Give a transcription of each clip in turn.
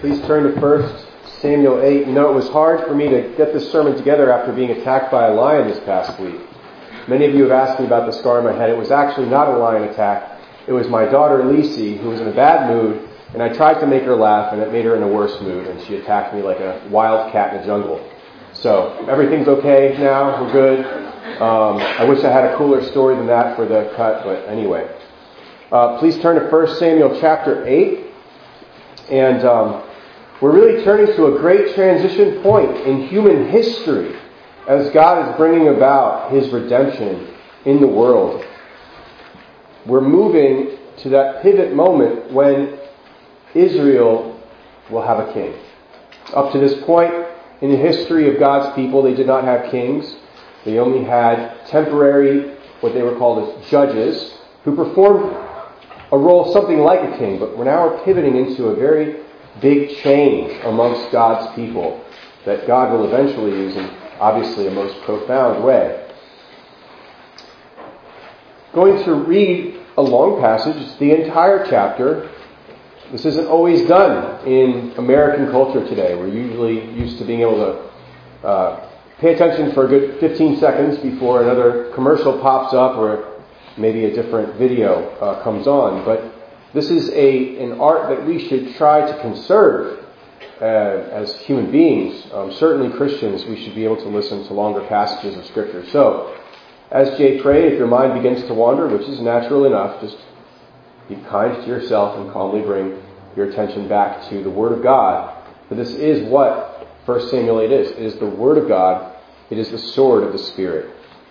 Please turn to 1 Samuel 8. You know, it was hard for me to get this sermon together after being attacked by a lion this past week. Many of you have asked me about the scar on my head. It was actually not a lion attack. It was my daughter, Lisi, who was in a bad mood, and I tried to make her laugh, and it made her in a worse mood, and she attacked me like a wild cat in a jungle. So, everything's okay now. We're good. I wish I had a cooler story than that for the cut, but anyway. Please turn to 1 Samuel chapter 8. And we're really turning to a great transition point in human history as God is bringing about His redemption in the world. We're moving to that pivot moment when Israel will have a king. Up to this point in the history of God's people, they did not have kings. They only had temporary, what they were called as judges, who performed a role something like a king. But now we're pivoting into a very big change amongst God's people that God will eventually use in obviously a most profound way. Going to read a long passage. It's the entire chapter. This isn't always done in American culture today. We're usually used to being able to pay attention for a good 15 seconds before another commercial pops up or maybe a different video comes on. But this is an art that we should try to conserve as human beings. Certainly Christians, we should be able to listen to longer passages of Scripture. So, as Jay prayed, if your mind begins to wander, which is natural enough, just be kind to yourself and calmly bring your attention back to the Word of God. For this is what 1 Samuel 8 is. It is the Word of God. It is the sword of the Spirit.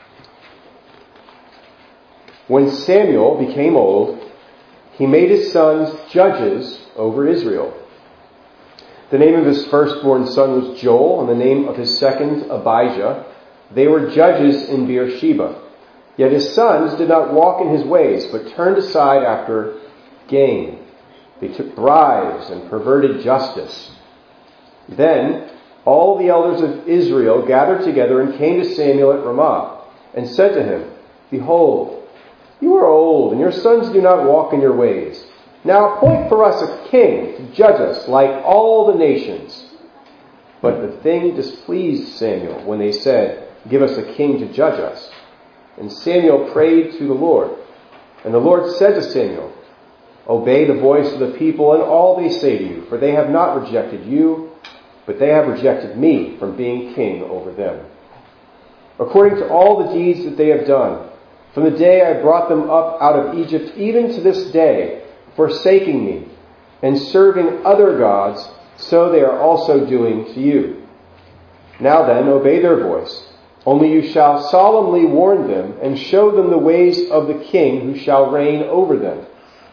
When Samuel became old, he made his sons judges over Israel. The name of his firstborn son was Joel, and the name of his second Abijah. They were judges in Beersheba. Yet his sons did not walk in his ways, but turned aside after gain. They took bribes and perverted justice. Then all the elders of Israel gathered together and came to Samuel at Ramah, and said to him, "Behold, you are old, and your sons do not walk in your ways. Now appoint for us a king to judge us like all the nations." But the thing displeased Samuel when they said, "Give us a king to judge us." And Samuel prayed to the Lord. And the Lord said to Samuel, "Obey the voice of the people and all they say to you, for they have not rejected you, but they have rejected me from being king over them. According to all the deeds that they have done, from the day I brought them up out of Egypt, even to this day, forsaking me and serving other gods, so they are also doing to you. Now then, obey their voice. Only you shall solemnly warn them and show them the ways of the king who shall reign over them."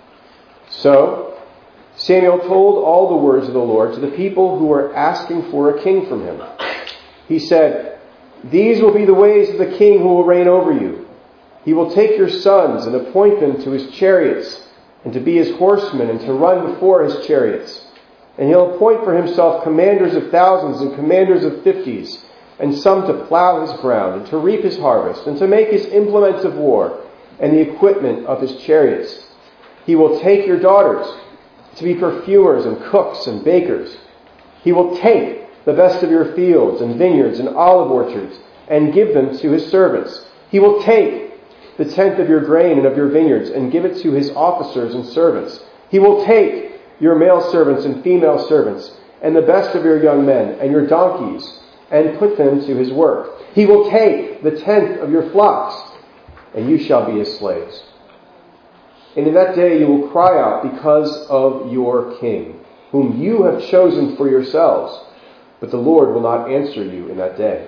So Samuel told all the words of the Lord to the people who were asking for a king from him. He said, "These will be the ways of the king who will reign over you. He will take your sons and appoint them to his chariots and to be his horsemen and to run before his chariots. And he'll appoint for himself commanders of thousands and commanders of 50s, and some to plow his ground and to reap his harvest and to make his implements of war and the equipment of his chariots. He will take your daughters to be perfumers and cooks and bakers. He will take the best of your fields and vineyards and olive orchards and give them to his servants. He will take the tenth of your grain and of your vineyards and give it to his officers and servants. He will take your male servants and female servants and the best of your young men and your donkeys and put them to his work. He will take the tenth of your flocks, and you shall be his slaves. And in that day you will cry out because of your king, whom you have chosen for yourselves, but the Lord will not answer you in that day."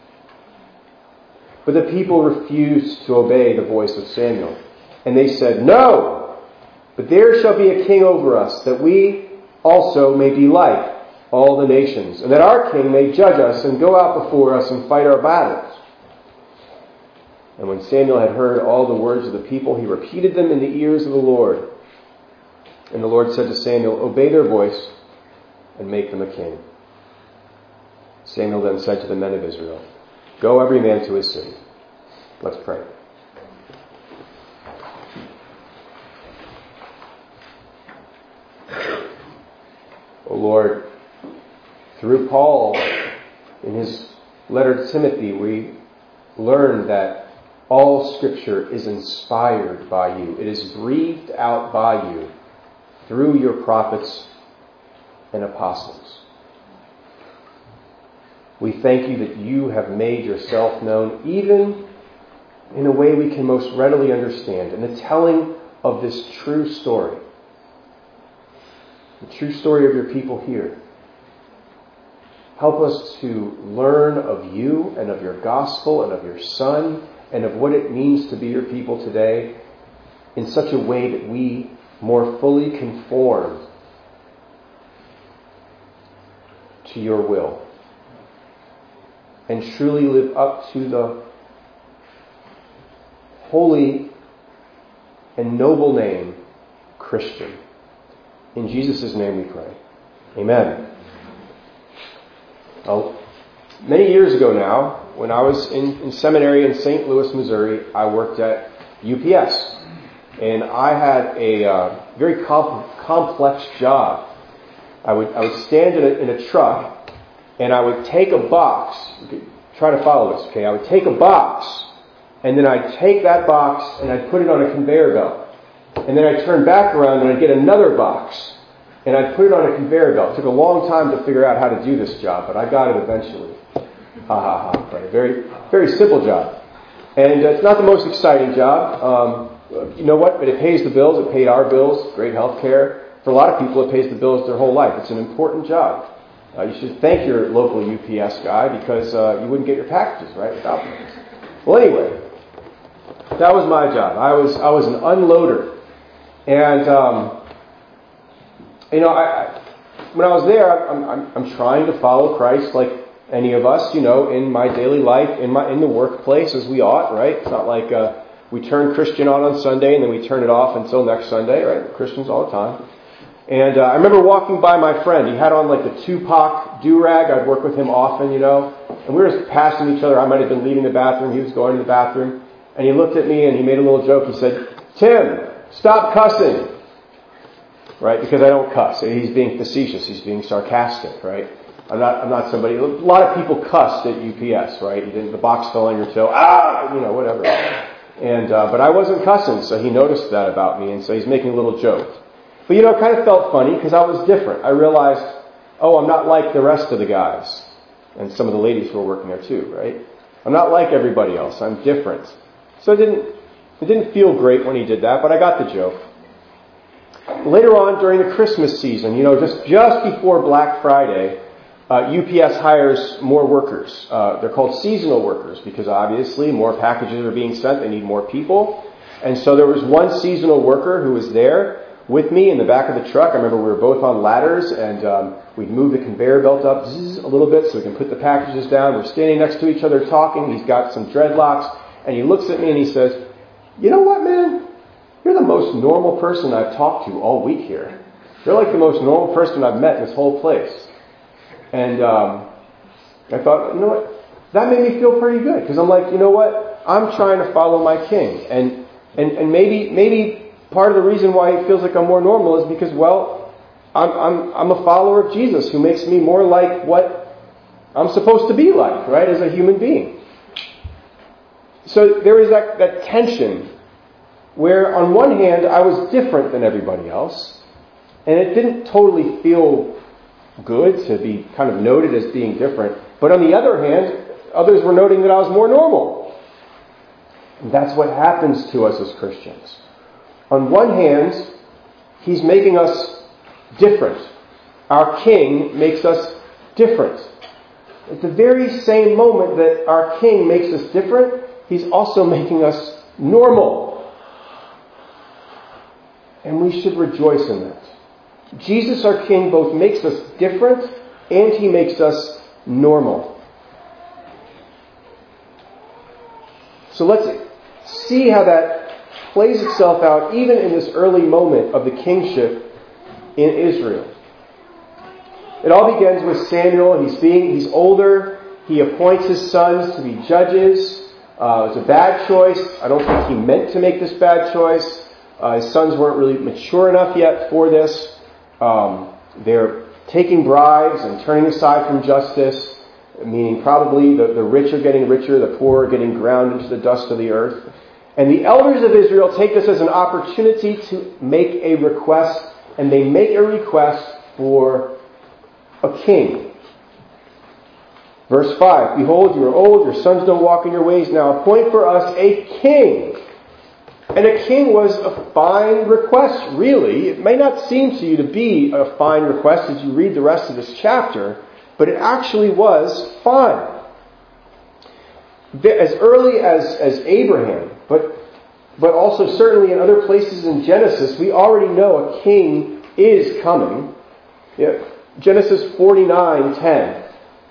But the people refused to obey the voice of Samuel. And they said, "No, but there shall be a king over us, that we also may be like all the nations, and that our king may judge us and go out before us and fight our battles." And when Samuel had heard all the words of the people, he repeated them in the ears of the Lord. And the Lord said to Samuel, "Obey their voice and make them a king." Samuel then said to the men of Israel, "Go every man to his city." Let's pray. O Lord, through Paul, in his letter to Timothy, we learn that all Scripture is inspired by you. It is breathed out by you through your prophets and apostles. We thank you that you have made yourself known even in a way we can most readily understand, in the telling of this true story. The true story of your people here. Help us to learn of you and of your gospel and of your Son and of what it means to be your people today in such a way that we more fully conform to your will and truly live up to the holy and noble name, Christian. In Jesus' name we pray. Amen. Many years ago now, when I was in seminary in St. Louis, Missouri, I worked at UPS. And I had a very complex job. I would stand in a truck, and I would take a box. Try to follow this, okay? I would take a box, and then I'd take that box, and I'd put it on a conveyor belt. And then I'd turn back around, and I'd get another box, and I'd put it on a conveyor belt. It took a long time to figure out how to do this job, but I got it eventually. Right? Very, very simple job. And it's not the most exciting job. You know what? But it pays the bills. It paid our bills. Great health care. For a lot of people, it pays the bills their whole life. It's an important job. You should thank your local UPS guy because you wouldn't get your packages, right, without them. Well, anyway, that was my job. I was an unloader. And, when I was there, I'm trying to follow Christ like any of us, in my daily life, in the workplace, as we ought, right? It's not like we turn Christian on Sunday and then we turn it off until next Sunday, right? We're Christians all the time. And I remember walking by my friend. He had on like the Tupac do-rag. I'd work with him often, And we were just passing each other. I might have been leaving the bathroom. He was going to the bathroom. And he looked at me and he made a little joke. He said, "Tim, stop cussing." Right? Because I don't cuss. He's being facetious. He's being sarcastic, right? I'm not somebody. A lot of people cussed at UPS, right? The box fell on your toe. Whatever. And but I wasn't cussing, so he noticed that about me, and so he's making a little joke. But it kind of felt funny because I was different. I realized, I'm not like the rest of the guys, and some of the ladies who were working there too, right? I'm not like everybody else. I'm different. So it didn't feel great when he did that, but I got the joke. Later on, during the Christmas season, just before Black Friday, UPS hires more workers. They're called seasonal workers because obviously more packages are being sent. They need more people. And so there was one seasonal worker who was there with me in the back of the truck. I remember we were both on ladders and we'd move the conveyor belt up a little bit so we can put the packages down. We're standing next to each other talking. He's got some dreadlocks and he looks at me and he says, "You know what, man? You're the most normal person I've talked to all week here. You're like the most normal person I've met in this whole place." And I thought, what? That made me feel pretty good because I'm like, what? I'm trying to follow my King, and maybe part of the reason why it feels like I'm more normal is because, I'm a follower of Jesus who makes me more like what I'm supposed to be like, right, as a human being. So there is that tension where, on one hand, I was different than everybody else, and it didn't totally feel good to be kind of noted as being different. But on the other hand, others were noting that I was more normal. And that's what happens to us as Christians. On one hand, He's making us different. Our King makes us different. At the very same moment that our King makes us different, He's also making us normal. And we should rejoice in that. Jesus, our King, both makes us different and He makes us normal. So let's see how that plays itself out even in this early moment of the kingship in Israel. It all begins with Samuel, and he's older. He appoints his sons to be judges. It's a bad choice. I don't think he meant to make this bad choice. His sons weren't really mature enough yet for this. They're taking bribes and turning aside from justice, meaning probably the rich are getting richer, the poor are getting ground into the dust of the earth. And the elders of Israel take this as an opportunity to make a request, and they make a request for a king. Verse 5, behold, you are old, your sons don't walk in your ways. Now appoint for us a king. And a king was a fine request, really. It may not seem to you to be a fine request as you read the rest of this chapter, but it actually was fine. As early as Abraham, but also certainly in other places in Genesis, we already know a king is coming. Genesis 49:10.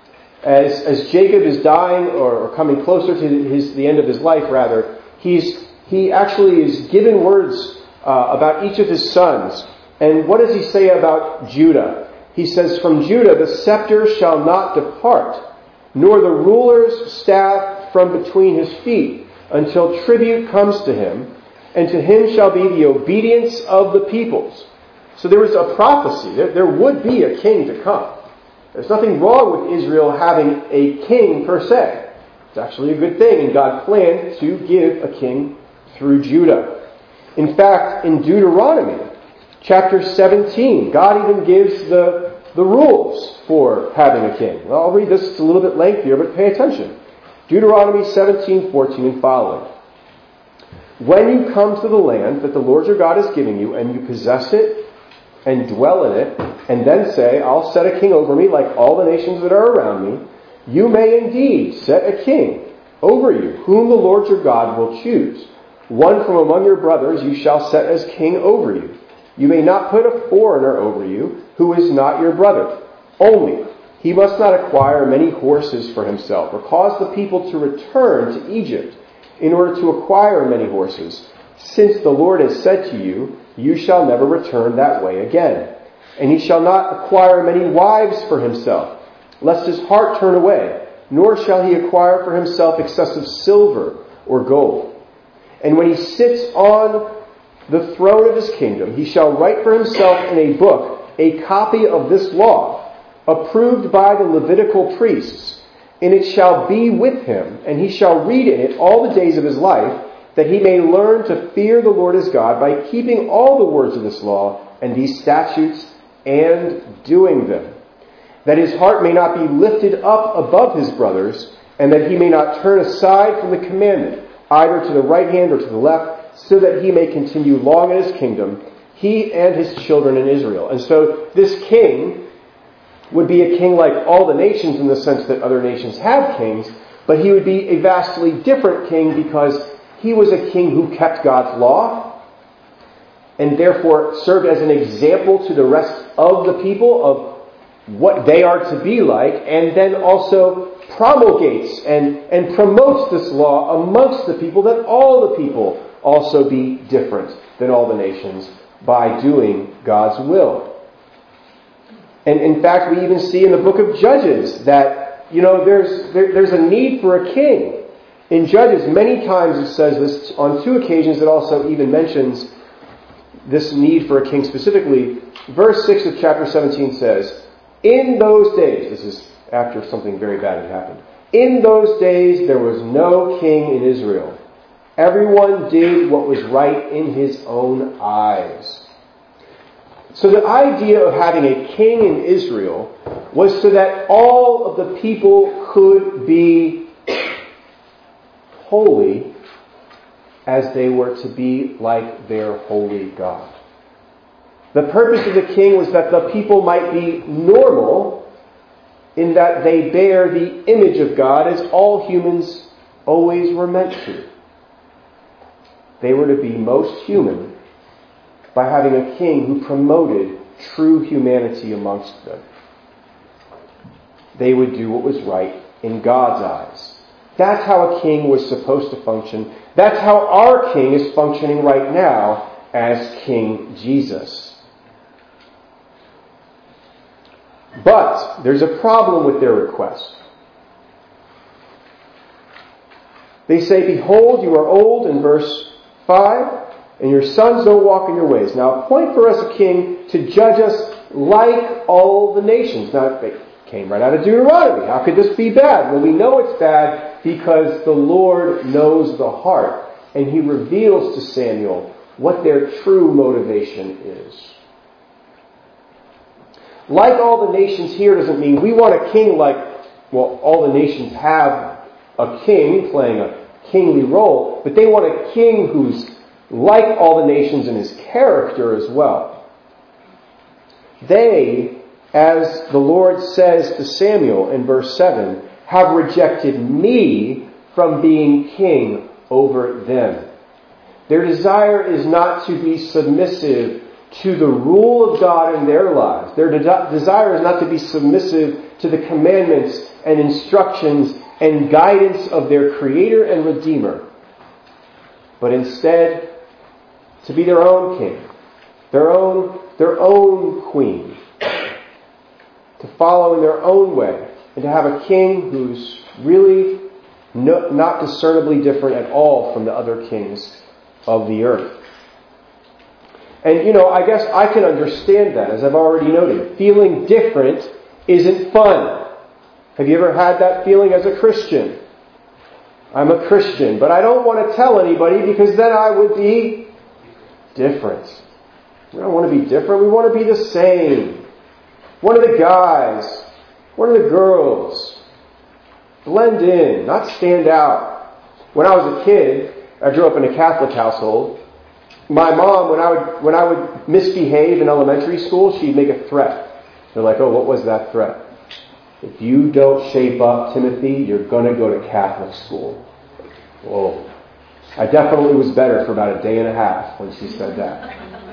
As Jacob is dying or coming closer to the end of his life, rather, he actually is given words about each of his sons. And what does he say about Judah? He says, from Judah the scepter shall not depart, nor the ruler's staff from between his feet, until tribute comes to him, and to him shall be the obedience of the peoples. So there was a prophecy. There would be a king to come. There's nothing wrong with Israel having a king per se. It's actually a good thing, and God planned to give a king through Judah. In fact, in Deuteronomy chapter 17, God even gives the rules for having a king. Well, I'll read this. It's a little bit lengthier, but pay attention. Deuteronomy 17:14 and following. When you come to the land that the Lord your God is giving you, and you possess it and dwell in it, and then say, I'll set a king over me like all the nations that are around me, you may indeed set a king over you, whom the Lord your God will choose. One from among your brothers you shall set as king over you. You may not put a foreigner over you, who is not your brother. Only, he must not acquire many horses for himself, or cause the people to return to Egypt in order to acquire many horses, since the Lord has said to you, you shall never return that way again. And he shall not acquire many wives for himself, lest his heart turn away, nor shall he acquire for himself excessive silver or gold. And when he sits on the throne of his kingdom, he shall write for himself in a book a copy of this law, approved by the Levitical priests, and it shall be with him, and he shall read in it all the days of his life, that he may learn to fear the Lord his God by keeping all the words of this law and these statutes and doing them, that his heart may not be lifted up above his brothers, and that he may not turn aside from the commandment, either to the right hand or to the left, so that he may continue long in his kingdom, he and his children in Israel. And so this king would be a king like all the nations in the sense that other nations have kings, but he would be a vastly different king because he was a king who kept God's law and therefore served as an example to the rest of the people of what they are to be like, and then also promulgates and promotes this law amongst the people, that all the people also be different than all the nations by doing God's will. And in fact, we even see in the book of Judges that, there's a need for a king. In Judges, many times it says this. On 2 occasions, it also even mentions this need for a king specifically. Verse 6 of chapter 17 says, in those days, this is after something very bad had happened, in those days there was no king in Israel. Everyone did what was right in his own eyes. So the idea of having a king in Israel was so that all of the people could be holy as they were to be like their holy God. The purpose of the king was that the people might be normal in that they bear the image of God as all humans always were meant to. They were to be most human by having a king who promoted true humanity amongst them. They would do what was right in God's eyes. That's how a king was supposed to function. That's how our king is functioning right now as King Jesus. But there's a problem with their request. They say, behold, you are old, in verse 5, and your sons don't walk in your ways. Now appoint for us a king to judge us like all the nations. Now, they came right out of Deuteronomy. How could this be bad? Well, we know it's bad because the Lord knows the heart, and He reveals to Samuel what their true motivation is. Like all the nations here doesn't mean we want a king like, well, all the nations have a king playing a kingly role, but they want a king who's like all the nations in his character as well. They, as the Lord says to Samuel in verse 7, have rejected me from being king over them. Their desire is not to be submissive to the rule of God in their lives. Their desire is not to be submissive to the commandments and instructions and guidance of their Creator and Redeemer, but instead to be their own king, their own queen, to follow in their own way, and to have a king who's really not discernibly different at all from the other kings of the earth. And, I guess I can understand that, as I've already noted. Feeling different isn't fun. Have you ever had that feeling as a Christian? I'm a Christian, but I don't want to tell anybody because then I would be different. We don't want to be different. We want to be the same. One of the guys, one of the girls. Blend in, not stand out. When I was a kid, I grew up in a Catholic household. My mom, when I would misbehave in elementary school, she'd make a threat. They're like, oh, what was that threat? If you don't shape up, Timothy, you're going to go to Catholic school. Whoa. I definitely was better for about a day and a half when she said that.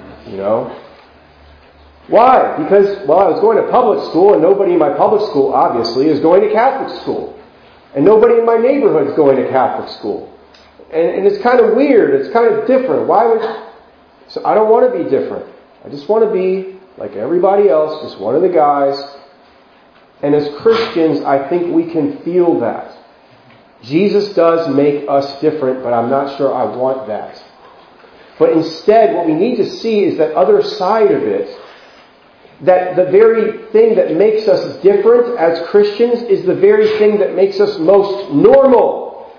Why? Because, I was going to public school, and nobody in my public school, obviously, is going to Catholic school. And nobody in my neighborhood is going to Catholic school. And it's kind of weird. It's kind of different. So I don't want to be different. I just want to be like everybody else, just one of the guys. And as Christians, I think we can feel that. Jesus does make us different, but I'm not sure I want that. But instead, what we need to see is that other side of it, that the very thing that makes us different as Christians is the very thing that makes us most normal.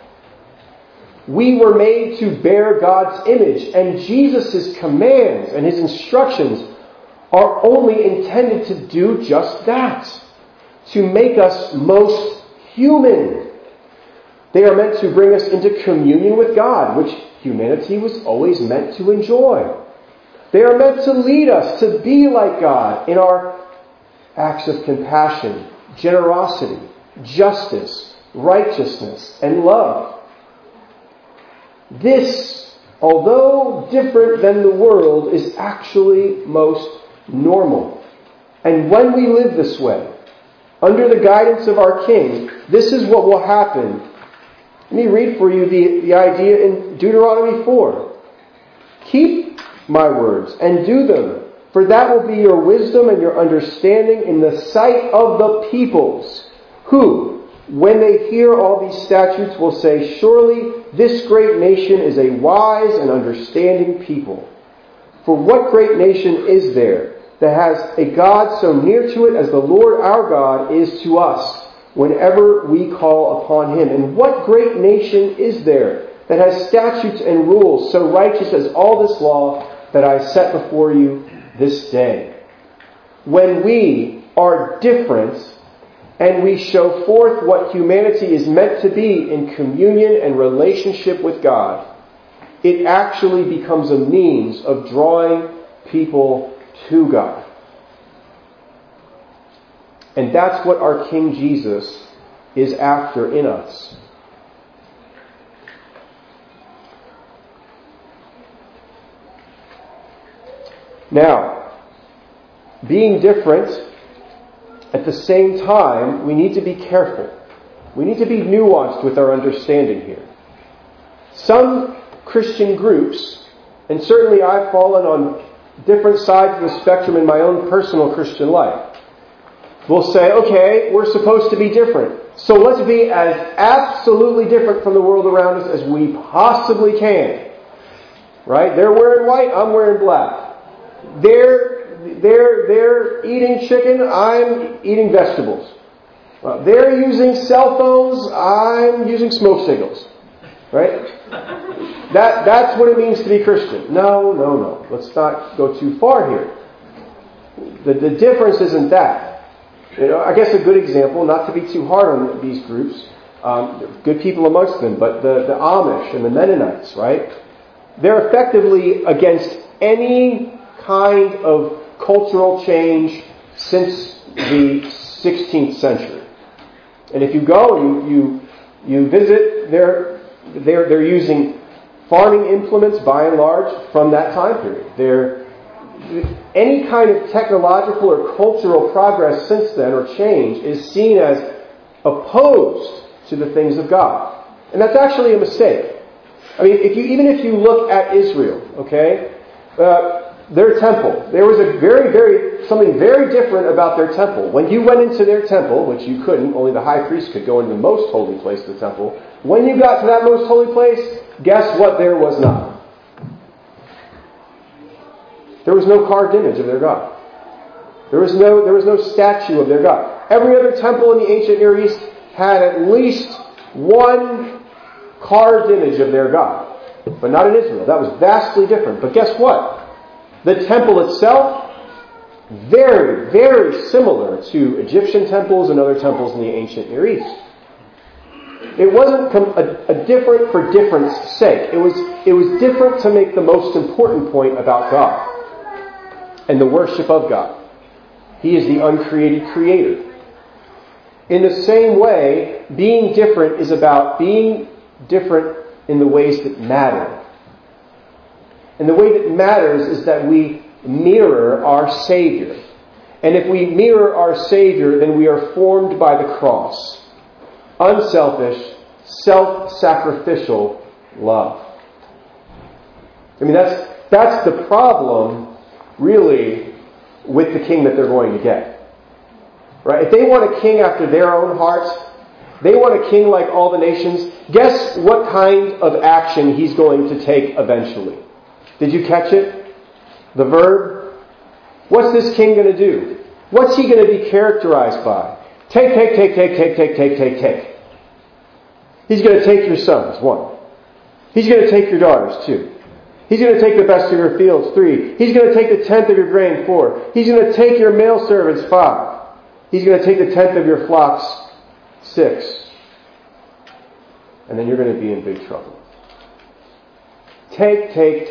We were made to bear God's image, and Jesus' commands and His instructions are only intended to do just that, to make us most human. They are meant to bring us into communion with God, which humanity was always meant to enjoy. They are meant to lead us to be like God in our acts of compassion, generosity, justice, righteousness, and love. This, although different than the world, is actually most normal. And when we live this way, under the guidance of our King, this is what will happen. Let me read for you the idea in Deuteronomy 4. Keep my words and do them, for that will be your wisdom and your understanding in the sight of the peoples, who, when they hear all these statutes, will say, surely this great nation is a wise and understanding people. For what great nation is there that has a God so near to it as the Lord our God is to us whenever we call upon Him? And what great nation is there that has statutes and rules so righteous as all this law that I set before you this day? When we are different and we show forth what humanity is meant to be in communion and relationship with God, it actually becomes a means of drawing people to God. And that's what our King Jesus is after in us. Now, being different, at the same time, we need to be careful. We need to be nuanced with our understanding here. Some Christian groups, and certainly I've fallen on different sides of the spectrum in my own personal Christian life, will say, okay, we're supposed to be different. So let's be as absolutely different from the world around us as we possibly can. Right? They're wearing white, I'm wearing black. They're They're eating chicken, I'm eating vegetables. They're using cell phones, I'm using smoke signals. Right? That's what it means to be Christian. No. Let's not go too far here. The difference isn't that. I guess a good example, not to be too hard on these groups, good people amongst them, but the Amish and the Mennonites, right? They're effectively against any kind of cultural change since the 16th century. And if you go and you visit, they're using farming implements by and large from that time period. Any kind of technological or cultural progress since then or change is seen as opposed to the things of God. And that's actually a mistake. I mean, even if you look at Israel, okay, their temple, there was something very different about their temple. When you went into their temple, which you couldn't, only the high priest could go into the most holy place of the temple. When you got to that most holy place, guess what there was not? There was no carved image of their God. There was no statue of their God. Every other temple in the ancient Near East had at least one carved image of their God. But not in Israel. That was vastly different. But guess what? The temple itself, very, very similar to Egyptian temples and other temples in the ancient Near East. It wasn't a different for difference sake. It was different to make the most important point about God and the worship of God. He is the uncreated creator. In the same way, being different is about being different in the ways that matter. And the way that matters is that we mirror our Savior. And if we mirror our Savior, then we are formed by the cross. Unselfish, self-sacrificial love. I mean, that's the problem, really, with the king that they're going to get. Right? If they want a king after their own heart, they want a king like all the nations, guess what kind of action he's going to take eventually? Did you catch it? The verb? What's this king going to do? What's he going to be characterized by? Take. He's going to take your sons, 1. He's going to take your daughters, 2. He's going to take the best of your fields, 3. He's going to take the 10th of your grain, 4. He's going to take your male servants, 5. He's going to take the 10th of your flocks, 6. And then you're going to be in big trouble. Take.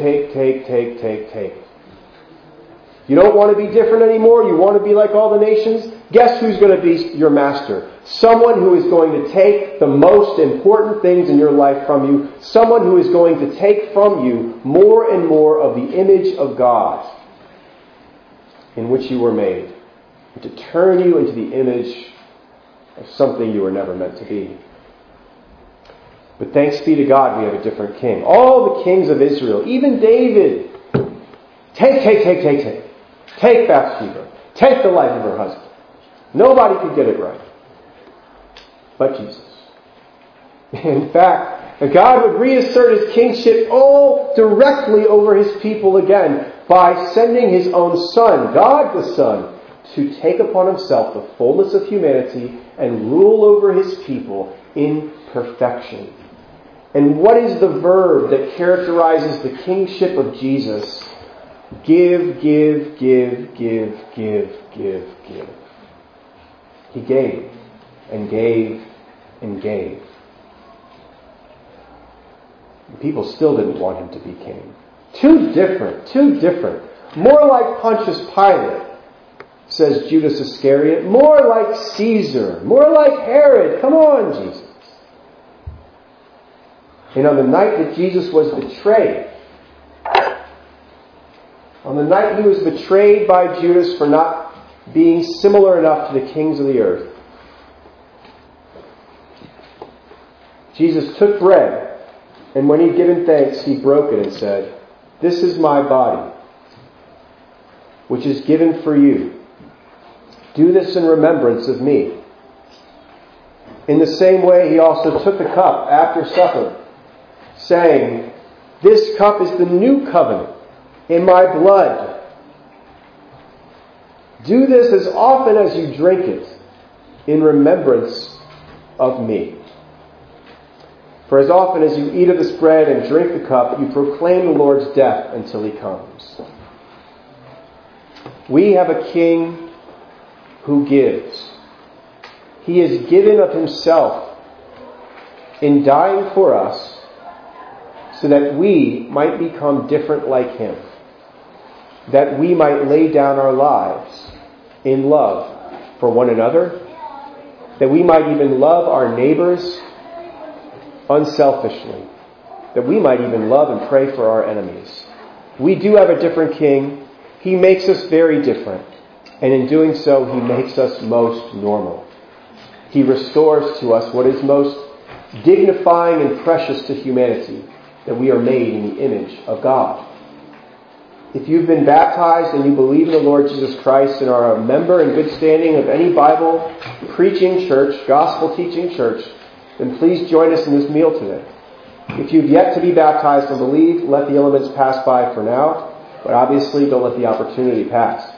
You don't want to be different anymore? You want to be like all the nations? Guess who's going to be your master? Someone who is going to take the most important things in your life from you. Someone who is going to take from you more and more of the image of God in which you were made. And to turn you into the image of something you were never meant to be. But thanks be to God, we have a different king. All the kings of Israel, even David, take. Take Bathsheba. Take the life of her husband. Nobody could get it right. But Jesus. In fact, God would reassert His kingship all directly over His people again by sending His own Son, God the Son, to take upon Himself the fullness of humanity and rule over His people in perfection. And what is the verb that characterizes the kingship of Jesus? Give. He gave and gave and gave. And people still didn't want Him to be king. Too different. More like Pontius Pilate, says Judas Iscariot. More like Caesar. More like Herod. Come on, Jesus. And on the night that Jesus was betrayed, on the night He was betrayed by Judas for not being similar enough to the kings of the earth, Jesus took bread, and when He'd given thanks, He broke it and said, "This is my body, which is given for you. Do this in remembrance of me." In the same way, He also took the cup after supper, saying, "This cup is the new covenant in my blood. Do this as often as you drink it, in remembrance of me. For as often as you eat of this bread and drink the cup, you proclaim the Lord's death until he comes. We have a King who gives. He has given of himself in dying for us so that we might become different like him, that we might lay down our lives in love for one another, that we might even love our neighbors unselfishly, that we might even love and pray for our enemies. We do have a different King. He makes us very different, and in doing so, he makes us most normal. He restores to us what is most dignifying and precious to humanity, that we are made in the image of God. If you've been baptized and you believe in the Lord Jesus Christ and are a member in good standing of any Bible preaching church, gospel teaching church, then please join us in this meal today. If you've yet to be baptized and believe, let the elements pass by for now, but obviously don't let the opportunity pass.